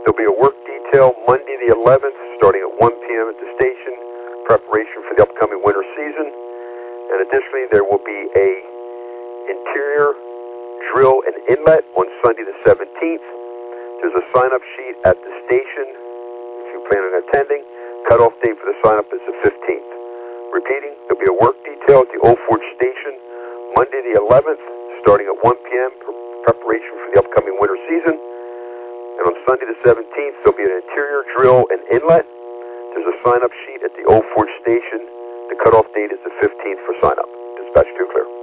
There'll be a work detail Monday the 11th, starting at 1 p.m. at the station, preparation for the upcoming winter season. And additionally, there will be a interior drill and inlet on Sunday the 17th. There's a sign-up sheet at the station if you plan on attending. Cutoff date for the sign-up is the 15th. Repeating, there'll be a work detail at the Old Forge Station Monday the 11th, starting at 1 p.m. for preparation for the upcoming winter season. And on Sunday the 17th, there'll be an interior drill and inlet. There's a sign-up sheet at the Old Forge Station. The cutoff date is the 15th for sign-up. Dispatch 2 clear.